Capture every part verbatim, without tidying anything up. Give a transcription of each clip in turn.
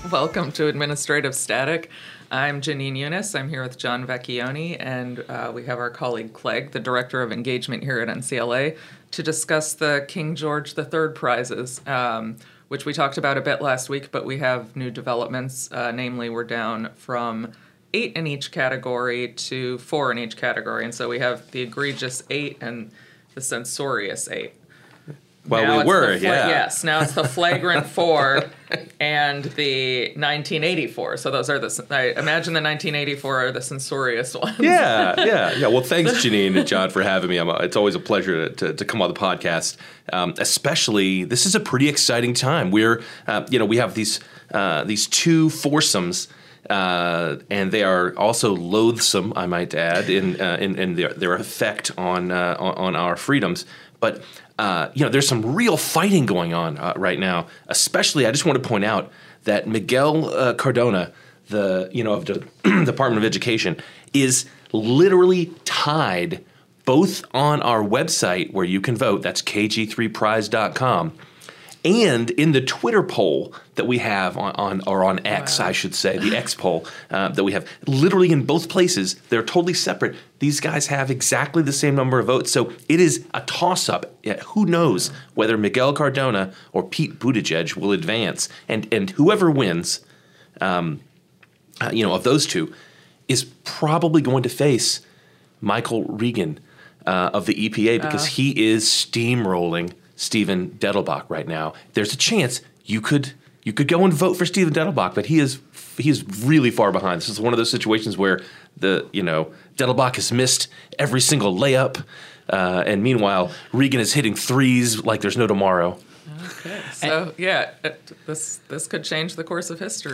Welcome to Administrative Static. I'm Janine Eunice. I'm here with John Vecchione, and uh, we have our colleague Clegg, the Director of Engagement here at N C L A, to discuss the King George the Third prizes, um, which we talked about a bit last week, but we have new developments. Uh, namely, we're down from eight in each category to four in each category, and so we have the egregious eight and the censorious eight. Well, now we were, fla- yeah. Yes, now it's the flagrant four and the nineteen eighty-four. So those are the, I imagine the nineteen eighty-four are the censorious ones. Yeah, yeah, yeah. Well, thanks, Janine and John, for having me. I'm, it's always a pleasure to, to, to come on the podcast. Um, especially, this is a pretty exciting time. We're, uh, you know, we have these uh, these two foursomes. Uh, and they are also loathsome, I might add, in uh, in, in their, their effect on, uh, on on our freedoms. But uh, you know, there's some real fighting going on uh, right now. Especially, I just want to point out that Miguel uh, Cardona, the you know of the Department of Education, is literally tied both on our website where you can vote. That's k g three prize dot com. And in the Twitter poll that we have on, on or on X, wow. I should say, the X poll uh, that we have, literally in both places, they're totally separate. These guys have exactly the same number of votes. So it is a toss-up. Yeah, who knows whether Miguel Cardona or Pete Buttigieg will advance. And and whoever wins, um, uh, you know, of those two, is probably going to face Michael Regan uh, of the E P A because uh. he is steamrolling Stephen Dettelbach right now. There's a chance you could you could go and vote for Stephen Dettelbach, but he is he is really far behind. This is one of those situations where the you know Dettelbach has missed every single layup, uh, and meanwhile Regan is hitting threes like there's no tomorrow. Okay, so yeah, it, this this could change the course of history.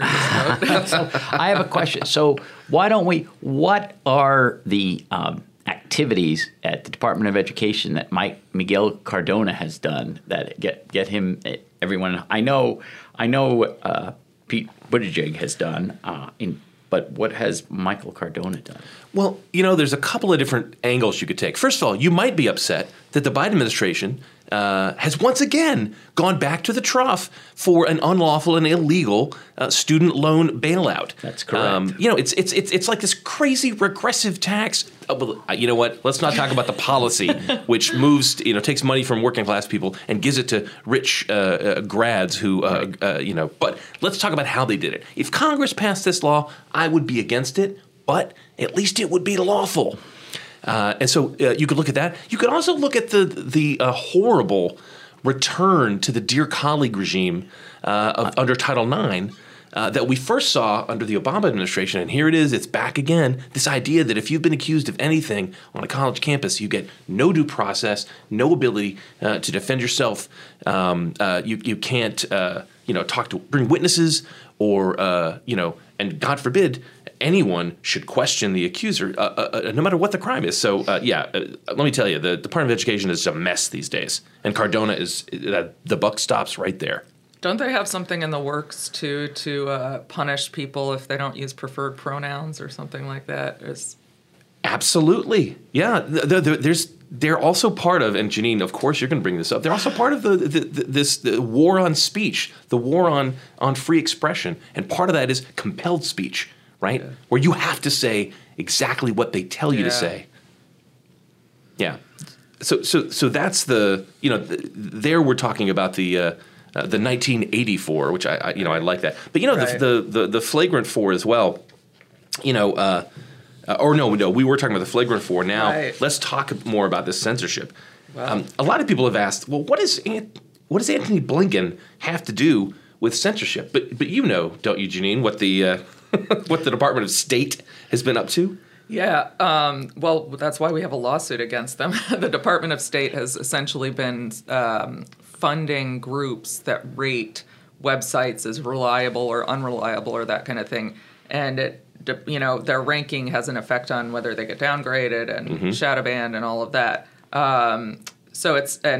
So I have a question. So why don't we? What are the um, activities at the Department of Education that Mike Miguel Cardona has done that get get him everyone? I know I know uh, Pete Buttigieg has done, uh, in, but what has Michael Cardona done? Well, you know, there's a couple of different angles you could take. First of all, you might be upset that the Biden administration uh, has once again gone back to the trough for an unlawful and illegal uh, student loan bailout. That's correct. Um, you know, it's it's it's it's like this crazy regressive tax. Oh, well, you know what? Let's not talk about the policy, which moves, you know, takes money from working class people and gives it to rich uh, uh, grads who, uh, right. uh, you know. But let's talk about how they did it. If Congress passed this law, I would be against it, but at least it would be lawful. Uh, and so uh, you could look at that. You could also look at the the uh, horrible return to the dear colleague regime uh, of, under Title nine uh, that we first saw under the Obama administration. And here it is. It's back again. This idea that if you've been accused of anything on a college campus, you get no due process, no ability uh, to defend yourself. Um, uh, you you can't uh, you know talk to bring witnesses or uh, you know and God forbid anyone should question the accuser, uh, uh, no matter what the crime is. So, uh, yeah, uh, let me tell you, the Department of Education is a mess these days, and Cardona is uh, the buck stops right there. Don't they have something in the works too to uh, punish people if they don't use preferred pronouns or something like that? Is Absolutely, yeah. The, the, there's they're also part of, and Janine, of course, you're going to bring this up. They're also part of the, the, the this the war on speech, the war on on free expression, and part of that is compelled speech. Right? Yeah. Where you have to say exactly what they tell you yeah. to say. Yeah. So so so that's the, you know, th- there we're talking about the uh, uh, the nineteen eighty-four, which I, I you know I like that. But you know right. the, the the the flagrant four as well. You know, uh, uh, or no no we were talking about the flagrant four. Now right. let's talk more about this censorship. Wow. Um, a lot of people have asked, well, what is Ant- what does Antony Blinken have to do with censorship? But but you know, don't you, Janine, what the uh, what the Department of State has been up to? Yeah, um, well, that's why we have a lawsuit against them. The Department of State has essentially been um, funding groups that rate websites as reliable or unreliable or that kind of thing. And, it, you know, their ranking has an effect on whether they get downgraded and mm-hmm. shadow banned and all of that. Um, so it's, and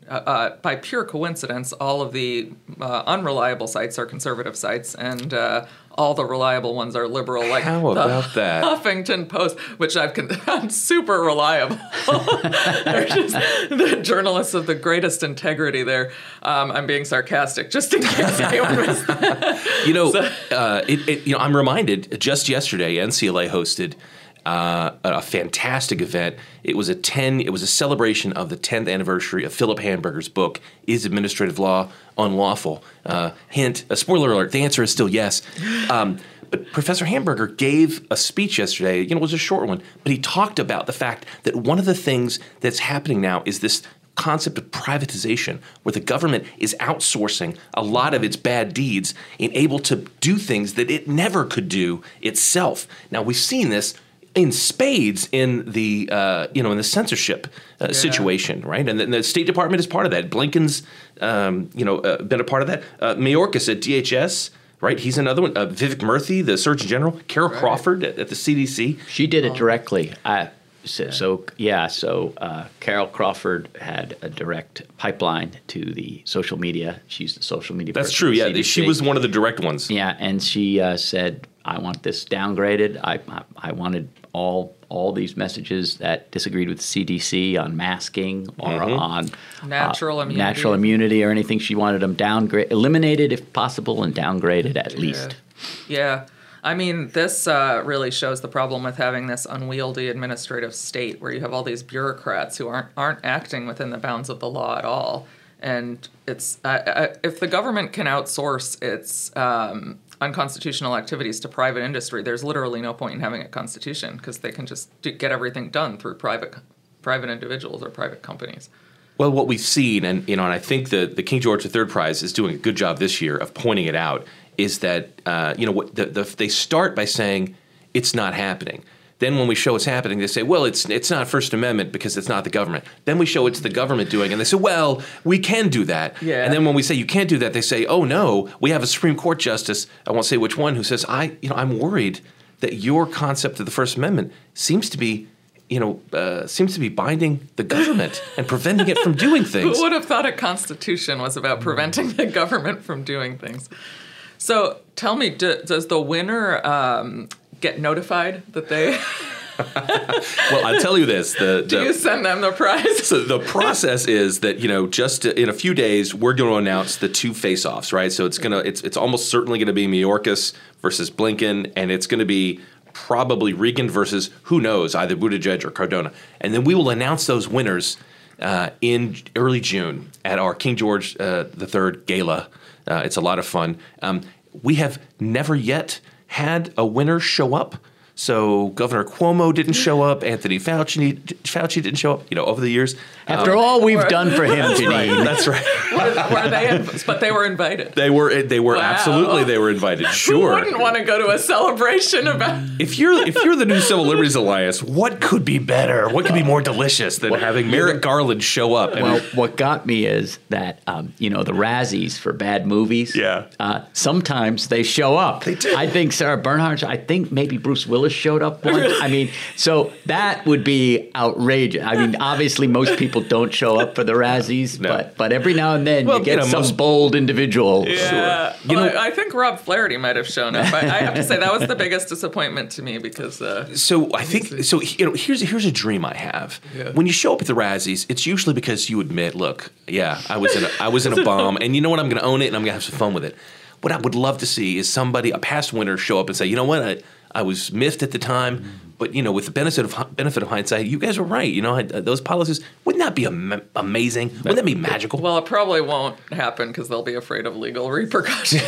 uh, by pure coincidence, all of the uh, unreliable sites are conservative sites, and uh, all the reliable ones are liberal, like How about the that? Huffington Post, which I've con- I'm super reliable. They're just the journalists of the greatest integrity there. Um, I'm being sarcastic, just in case anyone missed that. You know, So- uh, it, it, you know, I'm reminded just yesterday, N C L A hosted uh, a fantastic event. It was a ten. It was a celebration of the tenth anniversary of Philip Hamburger's book, "Is Administrative Law Unlawful?" Uh, hint: a spoiler alert. The answer is still yes. Um, but Professor Hamburger gave a speech yesterday. You know, it was a short one, but he talked about the fact that one of the things that's happening now is this concept of privatization, where the government is outsourcing a lot of its bad deeds and able to do things that it never could do itself. Now, we've seen this in spades in the uh, you know in the censorship uh, Yeah. situation, right? And the, the State Department is part of that. Blinken's um, you know uh, been a part of that. Uh, Mayorkas at D H S, right? He's another one. Uh, Vivek Murthy, the Surgeon General. Carol Right. Crawford at, at the C D C. She did it directly. I, so, so yeah, so uh, Carol Crawford had a direct pipeline to the social media. She's the social media. That's person true. at Yeah, C D C. she was one of the direct ones. Yeah, and she uh, said, "I want this downgraded. I, I I wanted all all these messages that disagreed with the C D C on masking or Mm-hmm. on Natural uh, immunity. natural immunity or anything. She wanted them downgrade, eliminated if possible, and downgraded at least." Yeah. I mean, this uh, really shows the problem with having this unwieldy administrative state where you have all these bureaucrats who aren't aren't acting within the bounds of the law at all. And it's uh, uh, if the government can outsource its um, unconstitutional activities to private industry, there's literally no point in having a constitution because they can just do, get everything done through private private individuals or private companies. Well, what we've seen, and you know, and I think the the King George the Third Prize is doing a good job this year of pointing it out, is that uh, you know what the, the, they start by saying it's not happening. Then when we show it's happening, they say, well, it's it's not First Amendment because it's not the government. Then we show it's the government doing it, and they say, well, we can do that. Yeah. And then when we say you can't do that, they say, oh no, we have a Supreme Court justice, I won't say which one, who says, I you know I'm worried that your concept of the First Amendment seems to be you know, uh, seems to be binding the government and preventing it from doing things. Who would have thought a constitution was about preventing the government from doing things? So tell me, do, does the winner um, get notified that they... Well, I'll tell you this. The, Do the, you send them the prize? So the process is that, you know, just in a few days, we're going to announce the two face-offs, right? So it's going to, it's it's almost certainly going to be Mayorkas versus Blinken, and it's going to be probably Regan versus, who knows, either Buttigieg or Cardona. And then we will announce those winners uh, in early June at our King George uh, the Third Gala. Uh, it's a lot of fun. Um, we have never yet had a winner show up. So Governor Cuomo didn't show up. Anthony Fauci, Fauci didn't show up. You know, over the years. After Um, all we've done for him, Janine. That's right. were, were they? In, but they were invited. They were. They were Wow. absolutely. They were invited. Who Sure. wouldn't want to go to a celebration about? If you're if you're the new Civil Liberties Alliance, what could be better? What could be more delicious than having Merrick Garland show up? And, Well, what got me is that um, you know the Razzies for bad movies. Yeah. Uh, sometimes they show up. They do. I think Sarah Bernhardt. I think maybe Bruce Willis showed up once. I mean, so that would be outrageous. I mean, obviously most people don't show up for the Razzies, No. but but every now and then Well, you get you know, some most- bold individual. Yeah, You well, know- I, I think Rob Flaherty might have shown up. I, I have to say that was the biggest disappointment to me because uh, so I think so. You know, here's here's a dream I have. Yeah. When you show up at the Razzies, it's usually because you admit, look, yeah, I was in a, I was in a bomb, and you know what? I'm going to own it, and I'm going to have some fun with it. What I would love to see is somebody, a past winner, show up and say, you know what? I, I was miffed at the time, but you know, with the benefit of benefit of hindsight, you guys were right. You know, I, those policies, wouldn't that be am- amazing? Wouldn't that be magical? well, it probably won't happen because they'll be afraid of legal repercussions,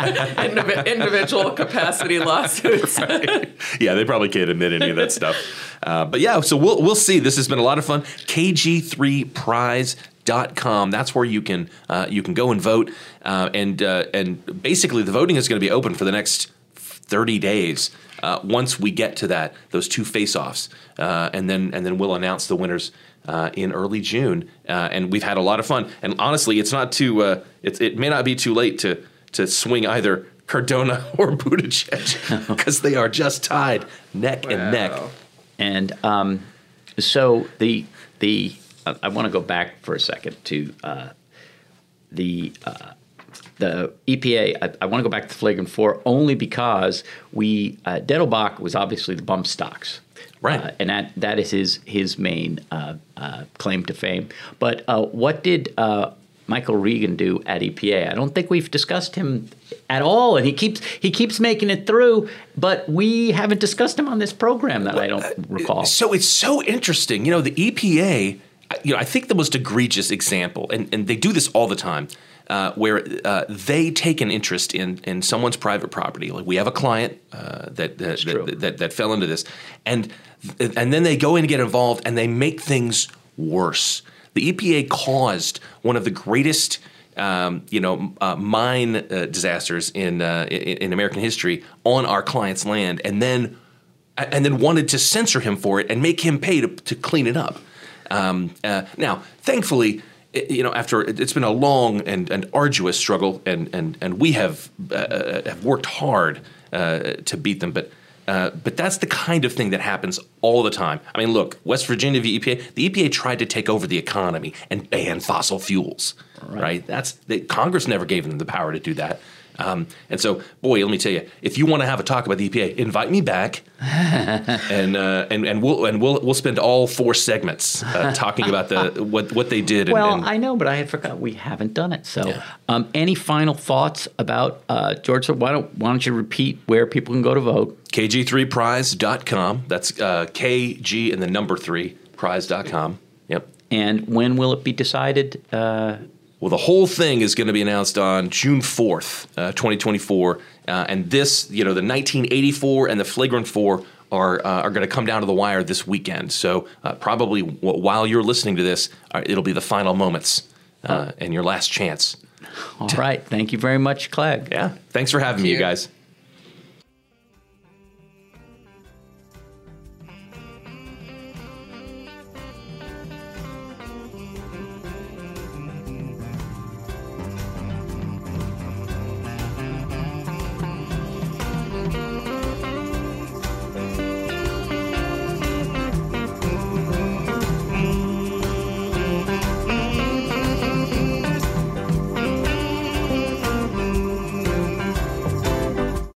Indiv- individual capacity lawsuits. Yeah, they probably can't admit any of that stuff. Uh, but yeah, so we'll we'll see. This has been a lot of fun. K G three prize dot com. That's where you can uh, you can go and vote, uh, and uh, and basically the voting is going to be open for the next thirty days. Uh, once we get to that, those two face-offs, uh, and then and then we'll announce the winners uh, in early June. Uh, and we've had a lot of fun. And honestly, it's not too. Uh, it's it may not be too late to to swing either Cardona or Buttigieg because they are just tied neck and neck. Wow. And um, so the the I, I want to go back for a second to uh, the uh, the E P A. I, I want to go back to flagrant four only because we uh, Dettelbach was obviously the bump stocks. Right. Uh, and that, that is his his main uh, uh, claim to fame. But uh, what did uh, Michael Regan do at E P A? I don't think we've discussed him at all, and he keeps he keeps making it through, but we haven't discussed him on this program that I don't recall. So it's so interesting. You know, the E P A, you know, I think the most egregious example, and, and they do this all the time, Uh, where uh, they take an interest in, in someone's private property. Like we have a client uh, that that, that, that that fell into this, and and then they go in and get involved, and they make things worse. The E P A caused one of the greatest, um, you know, uh, mine uh, disasters in, uh, in in American history on our client's land, and then and then wanted to censor him for it and make him pay to to clean it up. Um, uh, now, thankfully. You know, after it's been a long and, and arduous struggle, and and and we have uh, have worked hard uh, to beat them, but uh, but that's the kind of thing that happens all the time. I mean, look, West Virginia, the E P A, the E P A tried to take over the economy and ban fossil fuels. Right, right? That's the, Congress never gave them the power to do that. Um, and so, boy, let me tell you, if you want to have a talk about the E P A, invite me back, and uh, and and we'll and we'll we'll spend all four segments uh, talking about the what what they did. And, well, and, I know, but I had forgot we haven't done it. So, Yeah. um, any final thoughts about uh, George? Why don't Why don't you repeat where people can go to vote? K G three prize dot com. That's uh, K G and the number three prize dot com. Yep. And when will it be decided? Uh, Well, the whole thing is going to be announced on June fourth, uh, twenty twenty-four, uh, and this, you know, the nineteen eighty-four and the flagrant four are uh, are going to come down to the wire this weekend. So uh, probably w- while you're listening to this, uh, it'll be the final moments uh, and your last chance. all right. Thank you very much, Clegg. Yeah. Thanks for having me, you guys.